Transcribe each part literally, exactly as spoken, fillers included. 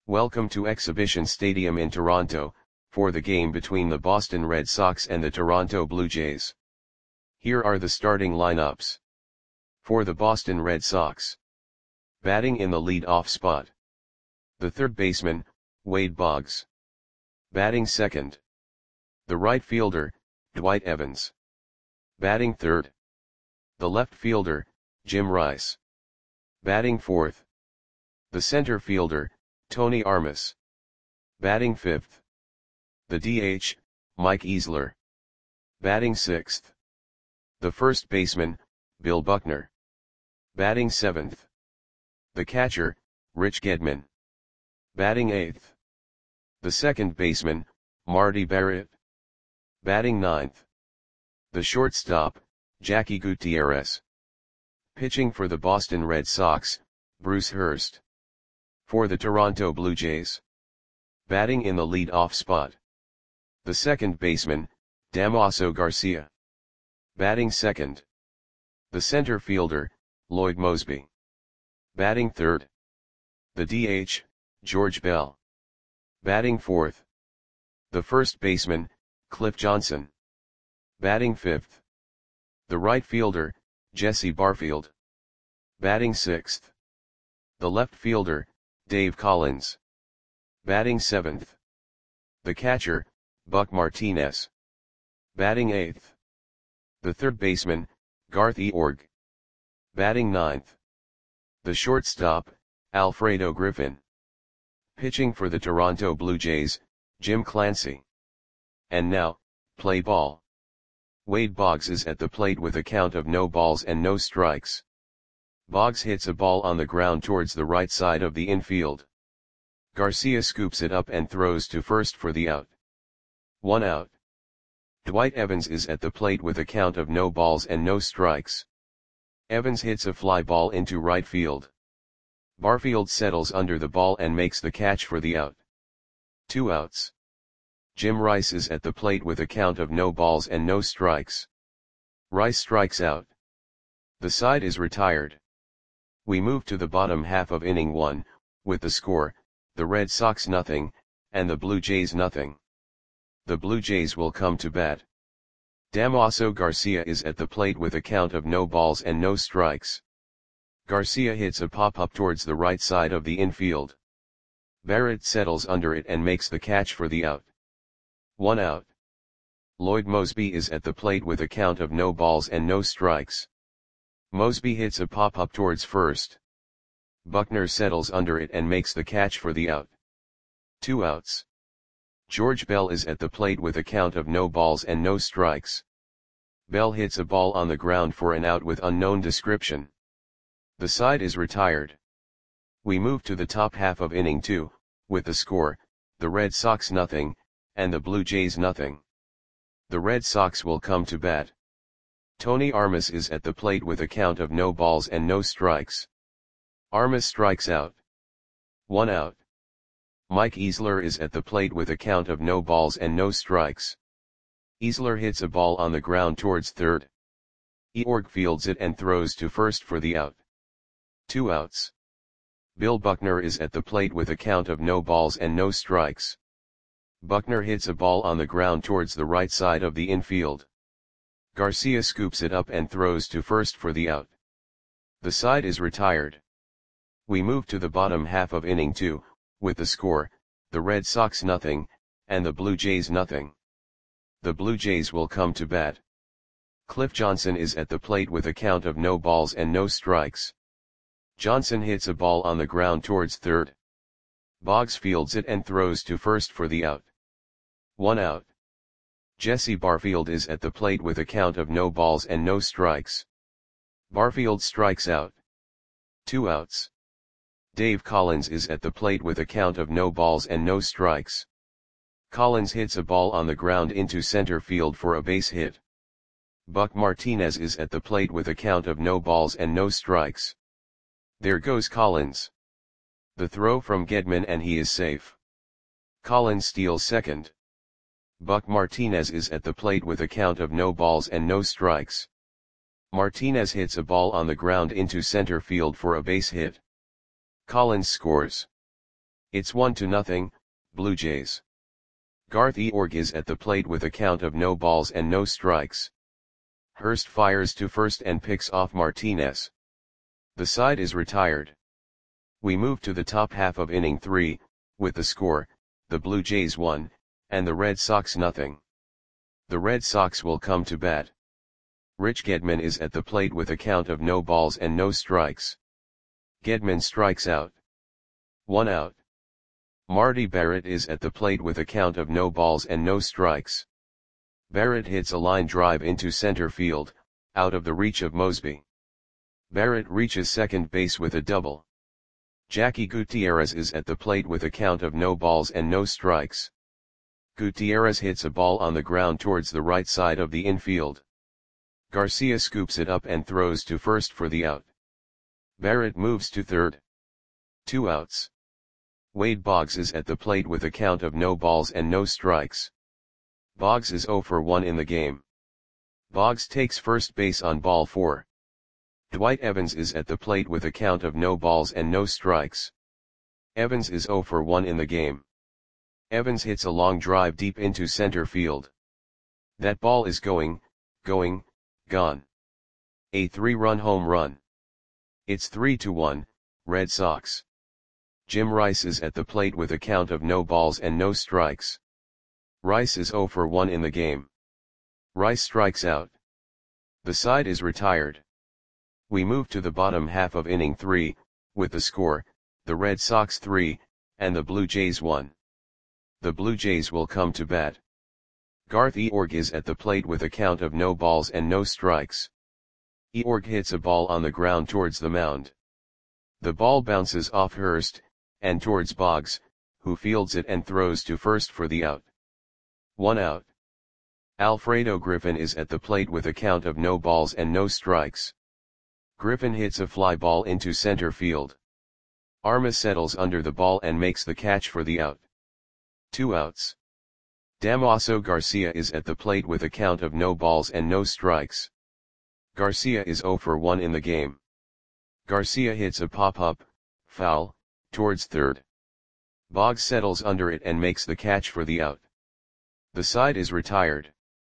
Welcome to Exhibition Stadium in Toronto, for the game between the Boston Red Sox and the Toronto Blue Jays. Here are the starting lineups. For the Boston Red Sox. Batting in the lead-off spot. The third baseman, Wade Boggs. Batting second. The right fielder, Dwight Evans. Batting third. The left fielder, Jim Rice. Batting fourth. The center fielder, Tony Armas. Batting fifth. The D H, Mike Easler. Batting sixth. The first baseman, Bill Buckner. Batting seventh. The catcher, Rich Gedman. Batting eighth. The second baseman, Marty Barrett. Batting ninth. The shortstop, Jackie Gutierrez. Pitching for the Boston Red Sox, Bruce Hurst. For the Toronto Blue Jays. Batting in the lead-off spot. The second baseman, Damaso Garcia. Batting second. The center fielder, Lloyd Moseby. Batting third. The D H, George Bell. Batting fourth. The first baseman, Cliff Johnson. Batting fifth. The right fielder, Jesse Barfield. Batting sixth. The left fielder, Dave Collins. Batting seventh. The catcher, Buck Martinez. Batting eighth. The third baseman, Garth Eorg. Batting ninth. The shortstop, Alfredo Griffin. Pitching for the Toronto Blue Jays, Jim Clancy. And now, play ball. Wade Boggs is at the plate with a count of no balls and no strikes. Boggs hits a ball on the ground towards the right side of the infield. Garcia scoops it up and throws to first for the out. One out. Dwight Evans is at the plate with a count of no balls and no strikes. Evans hits a fly ball into right field. Barfield settles under the ball and makes the catch for the out. Two outs. Jim Rice is at the plate with a count of no balls and no strikes. Rice strikes out. The side is retired. We move to the bottom half of inning one, with the score, the Red Sox nothing, and the Blue Jays nothing. The Blue Jays will come to bat. Damaso Garcia is at the plate with a count of no balls and no strikes. Garcia hits a pop-up towards the right side of the infield. Barrett settles under it and makes the catch for the out. One out. Lloyd Moseby is at the plate with a count of no balls and no strikes. Moseby hits a pop-up towards first. Buckner settles under it and makes the catch for the out. Two outs. George Bell is at the plate with a count of no balls and no strikes. Bell hits a ball on the ground for an out with unknown description. The side is retired. We move to the top half of inning two, with the score, the Red Sox nothing, and the Blue Jays nothing. The Red Sox will come to bat. Tony Armas is at the plate with a count of no balls and no strikes. Armas strikes out. One out. Mike Easler is at the plate with a count of no balls and no strikes. Easler hits a ball on the ground towards third. Eorg fields it and throws to first for the out. Two outs. Bill Buckner is at the plate with a count of no balls and no strikes. Buckner hits a ball on the ground towards the right side of the infield. Garcia scoops it up and throws to first for the out. The side is retired. We move to the bottom half of inning two, with the score, the Red Sox nothing, and the Blue Jays nothing. The Blue Jays will come to bat. Cliff Johnson is at the plate with a count of no balls and no strikes. Johnson hits a ball on the ground towards third. Boggs fields it and throws to first for the out. One out. Jesse Barfield is at the plate with a count of no balls and no strikes. Barfield strikes out. Two outs. Dave Collins is at the plate with a count of no balls and no strikes. Collins hits a ball on the ground into center field for a base hit. Buck Martinez is at the plate with a count of no balls and no strikes. There goes Collins. The throw from Gedman and he is safe. Collins steals second. Buck Martinez is at the plate with a count of no balls and no strikes. Martinez hits a ball on the ground into center field for a base hit. Collins scores. It's one to nothing, Blue Jays. Garth Eorg is at the plate with a count of no balls and no strikes. Hurst fires to first and picks off Martinez. The side is retired. We move to the top half of inning three, with the score, the Blue Jays one, and the Red Sox nothing. The Red Sox will come to bat. Rich Gedman is at the plate with a count of no balls and no strikes. Gedman strikes out. One out. Marty Barrett is at the plate with a count of no balls and no strikes. Barrett hits a line drive into center field, out of the reach of Mosby. Barrett reaches second base with a double. Jackie Gutierrez is at the plate with a count of no balls and no strikes. Gutierrez hits a ball on the ground towards the right side of the infield. Garcia scoops it up and throws to first for the out. Barrett moves to third. Two outs. Wade Boggs is at the plate with a count of no balls and no strikes. Boggs is oh for one in the game. Boggs takes first base on ball four. Dwight Evans is at the plate with a count of no balls and no strikes. Evans is oh for one in the game. Evans hits a long drive deep into center field. That ball is going, going, gone. A three-run home run. It's three to one, Red Sox. Jim Rice is at the plate with a count of no balls and no strikes. Rice is oh for one in the game. Rice strikes out. The side is retired. We move to the bottom half of inning three, with the score, the Red Sox three, and the Blue Jays one. The Blue Jays will come to bat. Garth Eorg is at the plate with a count of no balls and no strikes. Eorg hits a ball on the ground towards the mound. The ball bounces off Hurst, and towards Boggs, who fields it and throws to first for the out. One out. Alfredo Griffin is at the plate with a count of no balls and no strikes. Griffin hits a fly ball into center field. Armas settles under the ball and makes the catch for the out. Two outs. Damaso Garcia is at the plate with a count of no balls and no strikes. Garcia is oh for one in the game. Garcia hits a pop-up, foul, towards third. Boggs settles under it and makes the catch for the out. The side is retired.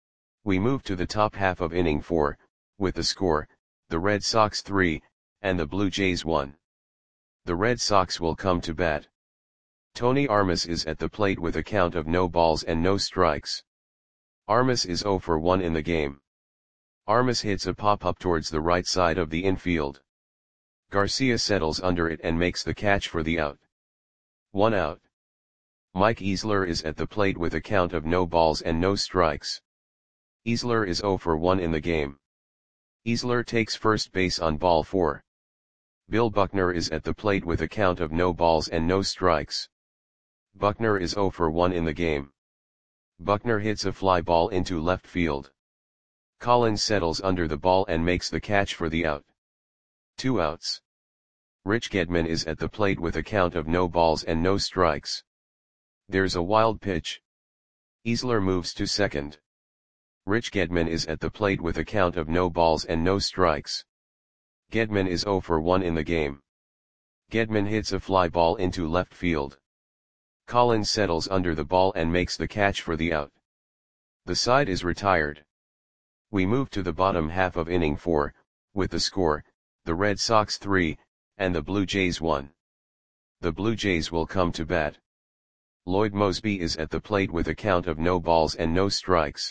We move to the top half of inning four, with the score, the Red Sox three, and the Blue Jays one. The Red Sox will come to bat. Tony Armas is at the plate with a count of no balls and no strikes. Armas is oh for one in the game. Armas hits a pop-up towards the right side of the infield. Garcia settles under it and makes the catch for the out. One out. Mike Easler is at the plate with a count of no balls and no strikes. Easler is oh for one in the game. Easler takes first base on ball four. Bill Buckner is at the plate with a count of no balls and no strikes. Buckner is oh for one in the game. Buckner hits a fly ball into left field. Collins settles under the ball and makes the catch for the out. Two outs. Rich Gedman is at the plate with a count of no balls and no strikes. There's a wild pitch. Easler moves to second. Rich Gedman is at the plate with a count of no balls and no strikes. Gedman is oh for one in the game. Gedman hits a fly ball into left field. Collins settles under the ball and makes the catch for the out. The side is retired. We move to the bottom half of inning four, with the score, the Red Sox three, and the Blue Jays one. The Blue Jays will come to bat. Lloyd Mosby is at the plate with a count of no balls and no strikes.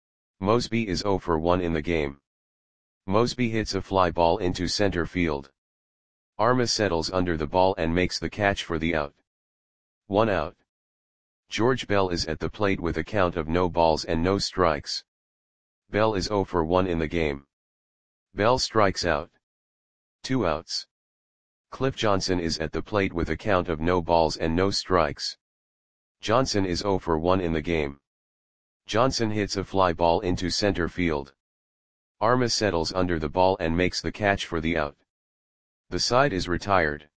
Mosby is oh for one in the game. Mosby hits a fly ball into center field. Armas settles under the ball and makes the catch for the out. One out. George Bell is at the plate with a count of no balls and no strikes. Bell is oh for one in the game. Bell strikes out. Two outs. Cliff Johnson is at the plate with a count of no balls and no strikes. Johnson is oh for one in the game. Johnson hits a fly ball into center field. Armas settles under the ball and makes the catch for the out. The side is retired.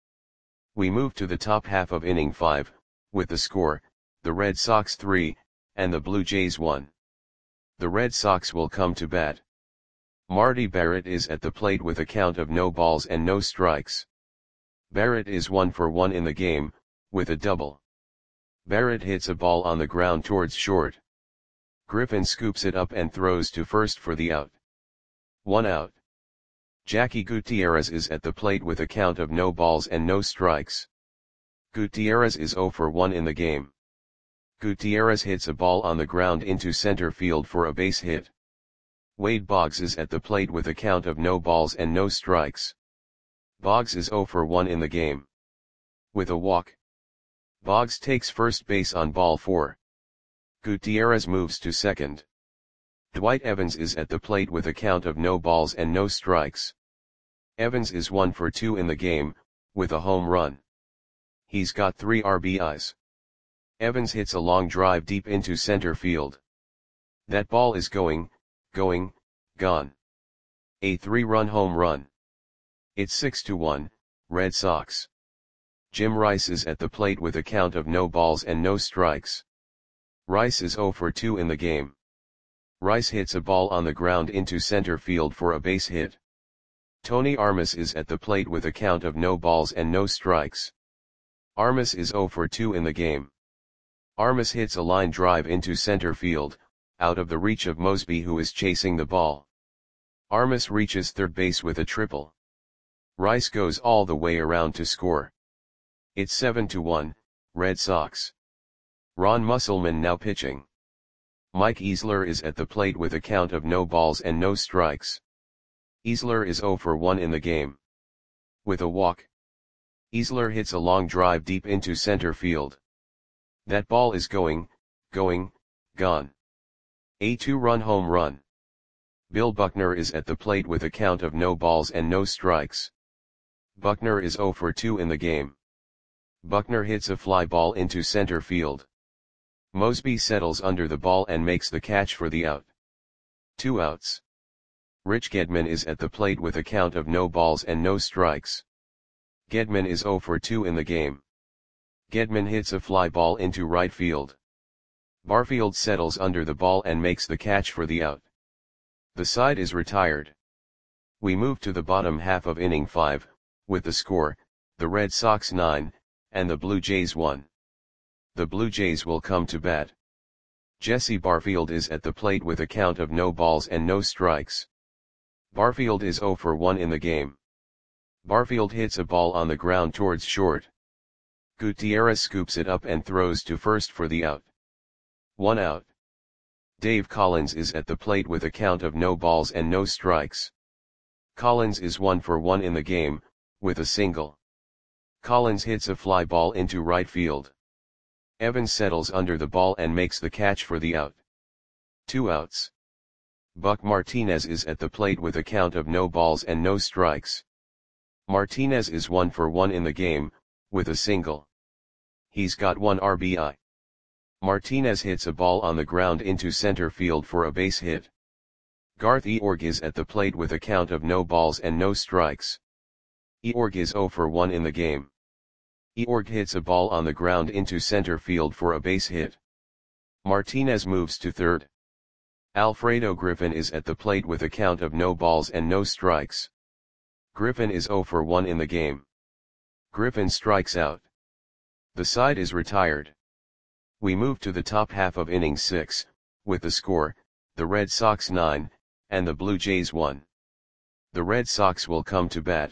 We move to the top half of inning five, with the score, the Red Sox three, and the Blue Jays one. The Red Sox will come to bat. Marty Barrett is at the plate with a count of no balls and no strikes. Barrett is one for one in the game, with a double. Barrett hits a ball on the ground towards short. Griffin scoops it up and throws to first for the out. One out. Jackie Gutierrez is at the plate with a count of no balls and no strikes. Gutierrez is zero for one in the game. Gutierrez hits a ball on the ground into center field for a base hit. Wade Boggs is at the plate with a count of no balls and no strikes. Boggs is zero for one in the game. With a walk. Boggs takes first base on ball four. Gutierrez moves to second. Dwight Evans is at the plate with a count of no balls and no strikes. Evans is one for two in the game, with a home run. He's got three R B Is. Evans hits a long drive deep into center field. That ball is going, going, gone. A three-run home run. It's six to one, Red Sox. Jim Rice is at the plate with a count of no balls and no strikes. Rice is zero for two in the game. Rice hits a ball on the ground into center field for a base hit. Tony Armas is at the plate with a count of no balls and no strikes. Armas is zero for two in the game. Armas hits a line drive into center field, out of the reach of Mosby, who is chasing the ball. Armas reaches third base with a triple. Rice goes all the way around to score. It's seven to one, Red Sox. Ron Musselman now pitching. Mike Easler is at the plate with a count of no balls and no strikes. Easler is zero for one in the game. With a walk. Easler hits a long drive deep into center field. That ball is going, going, gone. A two-run home run. Bill Buckner is at the plate with a count of no balls and no strikes. Buckner is zero for two in the game. Buckner hits a fly ball into center field. Mosby settles under the ball and makes the catch for the out. Two outs. Rich Gedman is at the plate with a count of no balls and no strikes. Gedman is zero for two in the game. Gedman hits a fly ball into right field. Barfield settles under the ball and makes the catch for the out. The side is retired. We move to the bottom half of inning five, with the score, the Red Sox nine, and the Blue Jays one. The Blue Jays will come to bat. Jesse Barfield is at the plate with a count of no balls and no strikes. Barfield is zero for one in the game. Barfield hits a ball on the ground towards short. Gutierrez scoops it up and throws to first for the out. One out. Dave Collins is at the plate with a count of no balls and no strikes. Collins is one for one in the game, with a single. Collins hits a fly ball into right field. Evans settles under the ball and makes the catch for the out. Two outs. Buck Martinez is at the plate with a count of no balls and no strikes. Martinez is one for one in the game, with a single. He's got one R B I. Martinez hits a ball on the ground into center field for a base hit. Garth Eorg is at the plate with a count of no balls and no strikes. Eorg is zero for one in the game. Eorg hits a ball on the ground into center field for a base hit. Martinez moves to third. Alfredo Griffin is at the plate with a count of no balls and no strikes. Griffin is zero for one in the game. Griffin strikes out. The side is retired. We move to the top half of inning six, with the score, the Red Sox nine, and the Blue Jays one. The Red Sox will come to bat.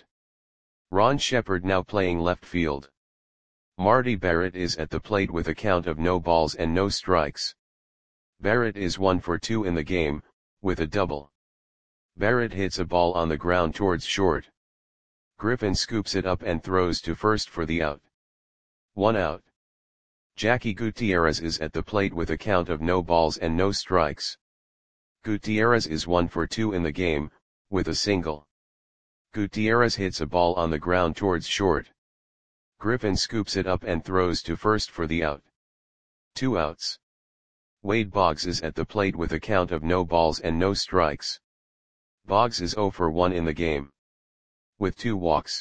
Ron Shepard now playing left field. Marty Barrett is at the plate with a count of no balls and no strikes. Barrett is one for two in the game, with a double. Barrett hits a ball on the ground towards short. Griffin scoops it up and throws to first for the out. One out. Jackie Gutierrez is at the plate with a count of no balls and no strikes. Gutierrez is one for two in the game, with a single. Gutierrez hits a ball on the ground towards short. Griffin scoops it up and throws to first for the out. Two outs. Wade Boggs is at the plate with a count of no balls and no strikes. Boggs is zero for one in the game. With two walks.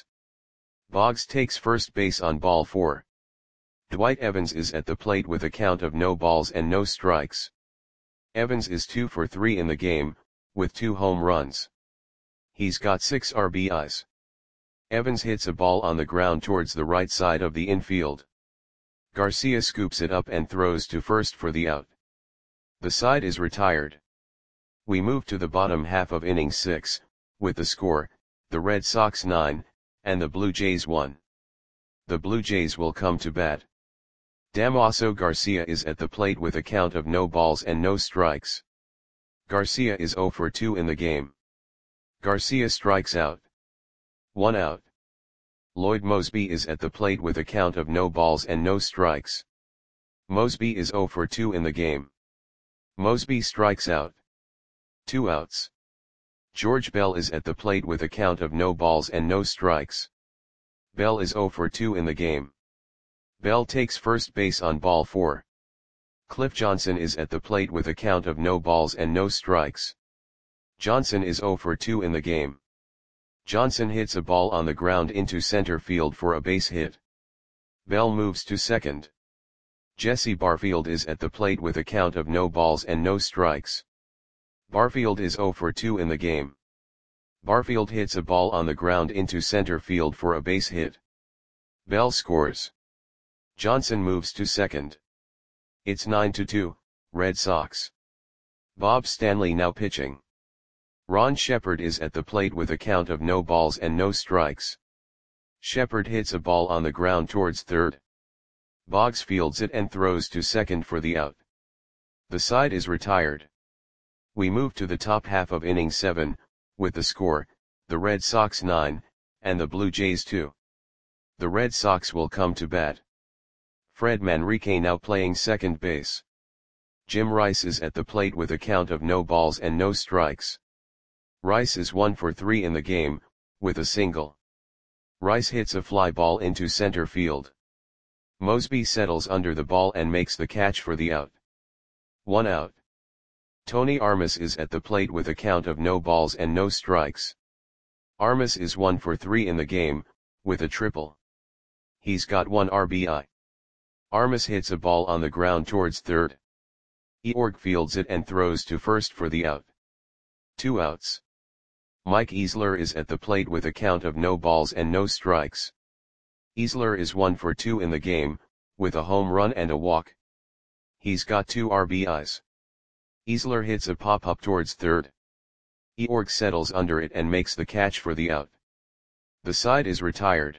Boggs takes first base on ball four. Dwight Evans is at the plate with a count of no balls and no strikes. Evans is two for three in the game, with two home runs. He's got six R B Is. Evans hits a ball on the ground towards the right side of the infield. Garcia scoops it up and throws to first for the out. The side is retired. We move to the bottom half of inning six, with the score, the Red Sox nine, and the Blue Jays one. The Blue Jays will come to bat. Damaso Garcia is at the plate with a count of no balls and no strikes. Garcia is zero for two in the game. Garcia strikes out. One out. Lloyd Moseby is at the plate with a count of no balls and no strikes. Moseby is zero for two in the game. Moseby strikes out. Two outs. George Bell is at the plate with a count of no balls and no strikes. Bell is zero for two in the game. Bell takes first base on ball four. Cliff Johnson is at the plate with a count of no balls and no strikes. Johnson is zero for two in the game. Johnson hits a ball on the ground into center field for a base hit. Bell moves to second. Jesse Barfield is at the plate with a count of no balls and no strikes. Barfield is zero for two in the game. Barfield hits a ball on the ground into center field for a base hit. Bell scores. Johnson moves to second. It's nine to two, Red Sox. Bob Stanley now pitching. Ron Shepard is at the plate with a count of no balls and no strikes. Shepard hits a ball on the ground towards third. Boggs fields it and throws to second for the out. The side is retired. We move to the top half of inning seven, with the score, the Red Sox nine, and the Blue Jays two. The Red Sox will come to bat. Fred Manrique now playing second base. Jim Rice is at the plate with a count of no balls and no strikes. Rice is one for three in the game, with a single. Rice hits a fly ball into center field. Moseby settles under the ball and makes the catch for the out. One out. Tony Armas is at the plate with a count of no balls and no strikes. Armas is one for three in the game, with a triple. He's got one R B I. Armas hits a ball on the ground towards third. Eorg fields it and throws to first for the out. Two outs. Mike Easler is at the plate with a count of no balls and no strikes. Easler is one for two in the game, with a home run and a walk. He's got two R B Is. Easler hits a pop-up towards third. Eorg settles under it and makes the catch for the out. The side is retired.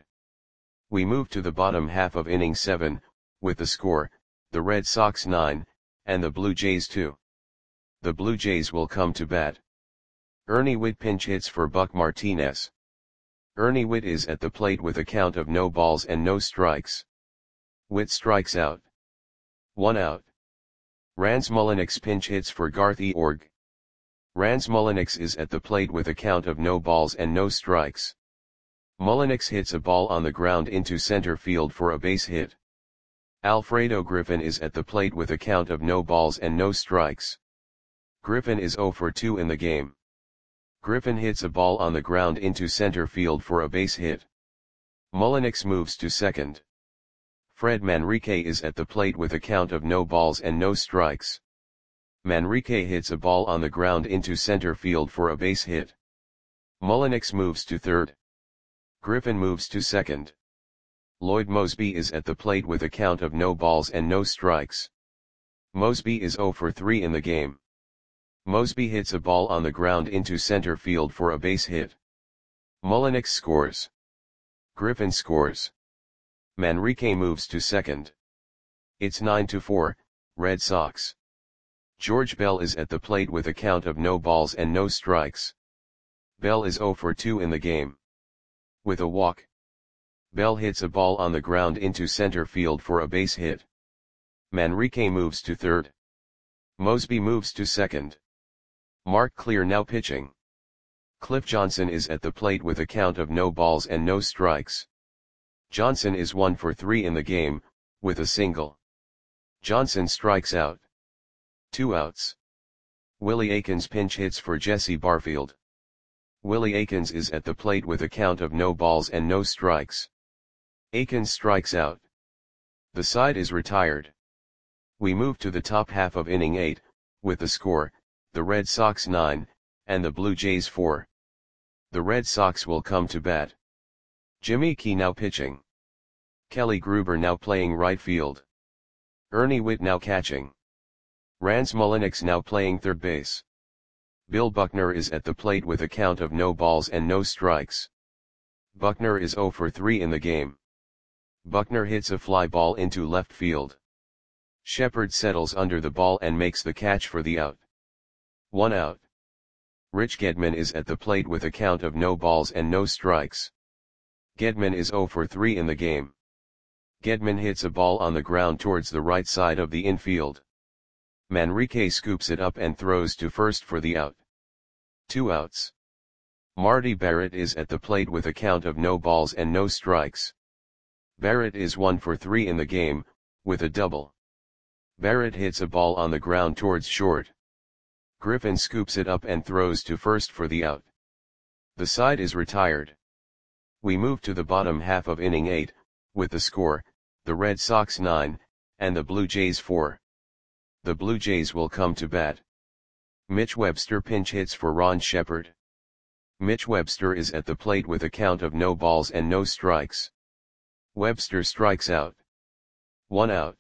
We move to the bottom half of inning seven, with the score, the Red Sox nine, and the Blue Jays two. The Blue Jays will come to bat. Ernie Whitt pinch hits for Buck Martinez. Ernie Whitt is at the plate with a count of no balls and no strikes. Whitt strikes out. One out. Rans Mulliniks pinch hits for Garth Eorg. Rans Mulliniks is at the plate with a count of no balls and no strikes. Mulliniks hits a ball on the ground into center field for a base hit. Alfredo Griffin is at the plate with a count of no balls and no strikes. Griffin is zero for two in the game. Griffin hits a ball on the ground into center field for a base hit. Mulliniks moves to second. Fred Manrique is at the plate with a count of no balls and no strikes. Manrique hits a ball on the ground into center field for a base hit. Mulliniks moves to third. Griffin moves to second. Lloyd Moseby is at the plate with a count of no balls and no strikes. Moseby is zero for three in the game. Moseby hits a ball on the ground into center field for a base hit. Mulliniks scores. Griffin scores. Manrique moves to second. It's nine to four, Red Sox. George Bell is at the plate with a count of no balls and no strikes. Bell is zero for two in the game. With a walk. Bell hits a ball on the ground into center field for a base hit. Manrique moves to third. Moseby moves to second. Mark Clear now pitching. Cliff Johnson is at the plate with a count of no balls and no strikes. Johnson is one for three in the game, with a single. Johnson strikes out. Two outs. Willie Aikens pinch hits for Jesse Barfield. Willie Aikens is at the plate with a count of no balls and no strikes. Aikens strikes out. The side is retired. We move to the top half of inning eight, with the score, the Red Sox nine, and the Blue Jays four. The Red Sox will come to bat. Jimmy Key now pitching. Kelly Gruber now playing right field. Ernie Whitt now catching. Rance Mulliniks now playing third base. Bill Buckner is at the plate with a count of no balls and no strikes. Buckner is zero for three in the game. Buckner hits a fly ball into left field. Shepard settles under the ball and makes the catch for the out. One out. Rich Gedman is at the plate with a count of no balls and no strikes. Gedman is zero for three in the game. Gedman hits a ball on the ground towards the right side of the infield. Manrique scoops it up and throws to first for the out. Two outs. Marty Barrett is at the plate with a count of no balls and no strikes. Barrett is one for three in the game, with a double. Barrett hits a ball on the ground towards short. Griffin scoops it up and throws to first for the out. The side is retired. We move to the bottom half of inning eight, with the score, the Red Sox nine, and the Blue Jays four. The Blue Jays will come to bat. Mitch Webster pinch hits for Ron Shepard. Mitch Webster is at the plate with a count of no balls and no strikes. Webster strikes out. One out.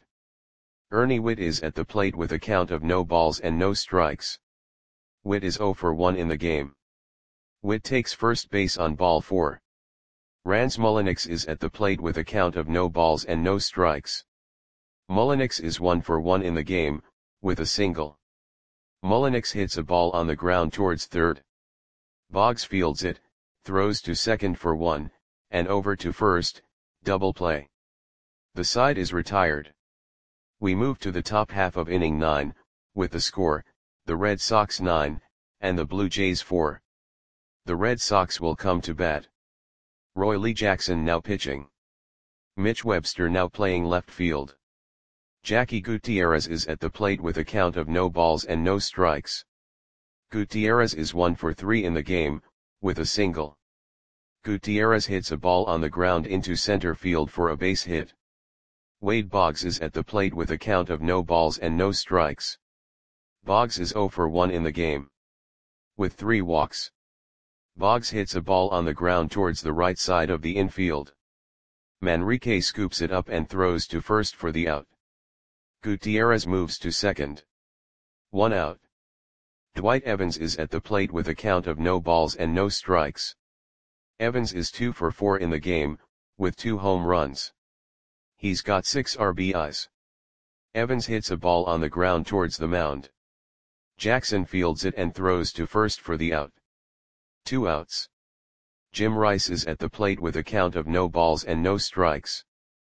Ernie Whitt is at the plate with a count of no balls and no strikes. Whitt is zero for one in the game. Whitt takes first base on ball four. Rance Mulliniks is at the plate with a count of no balls and no strikes. Mulliniks is one for one in the game, with a single. Mulliniks hits a ball on the ground towards third. Boggs fields it, throws to second for one, and over to first, double play. The side is retired. We move to the top half of inning nine, with the score, the Red Sox nine, and the Blue Jays four. The Red Sox will come to bat. Roy Lee Jackson now pitching. Mitch Webster now playing left field. Jackie Gutierrez is at the plate with a count of no balls and no strikes. Gutierrez is one for three in the game, with a single. Gutierrez hits a ball on the ground into center field for a base hit. Wade Boggs is at the plate with a count of no balls and no strikes. Boggs is zero for one in the game. With three walks. Boggs hits a ball on the ground towards the right side of the infield. Manrique scoops it up and throws to first for the out. Gutierrez moves to second. One out. Dwight Evans is at the plate with a count of no balls and no strikes. Evans is two for four in the game, with two home runs. He's got six R B Is. Evans hits a ball on the ground towards the mound. Jackson fields it and throws to first for the out. Two outs. Jim Rice is at the plate with a count of no balls and no strikes.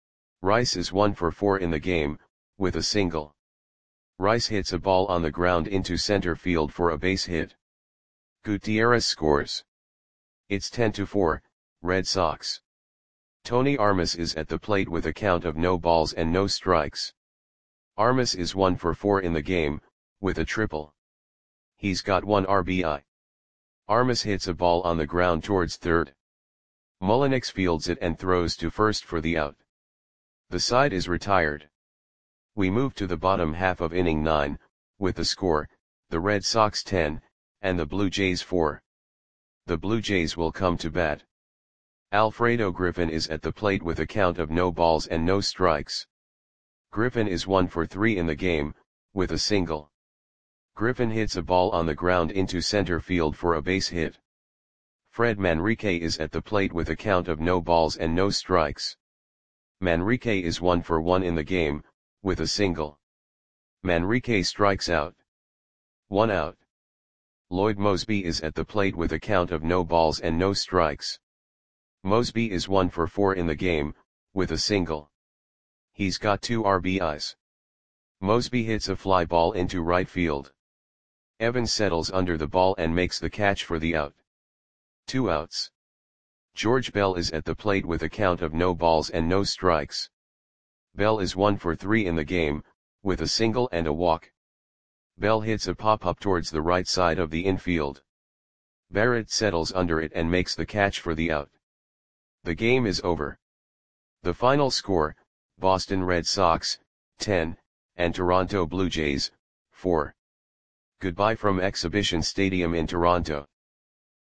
Rice is one for four in the game, with a single. Rice hits a ball on the ground into center field for a base hit. Gutierrez scores. It's ten to four, Red Sox. Tony Armas is at the plate with a count of no balls and no strikes. Armas is one for four in the game, with a triple. He's got one R B I. Armas hits a ball on the ground towards third. Mulliniks fields it and throws to first for the out. The side is retired. We move to the bottom half of inning nine, with the score, the Red Sox ten, and the Blue Jays four. The Blue Jays will come to bat. Alfredo Griffin is at the plate with a count of no balls and no strikes. Griffin is one for three in the game, with a single. Griffin hits a ball on the ground into center field for a base hit. Fred Manrique is at the plate with a count of no balls and no strikes. Manrique is one for one in the game, with a single. Manrique strikes out. One out. Lloyd Mosby is at the plate with a count of no balls and no strikes. Mosby is one for four in the game, with a single. He's got two R B Is. Mosby hits a fly ball into right field. Evans settles under the ball and makes the catch for the out. Two outs. George Bell is at the plate with a count of no balls and no strikes. Bell is one for three in the game, with a single and a walk. Bell hits a pop-up towards the right side of the infield. Barrett settles under it and makes the catch for the out. The game is over. The final score, Boston Red Sox, ten, and Toronto Blue Jays, four. Goodbye from Exhibition Stadium in Toronto.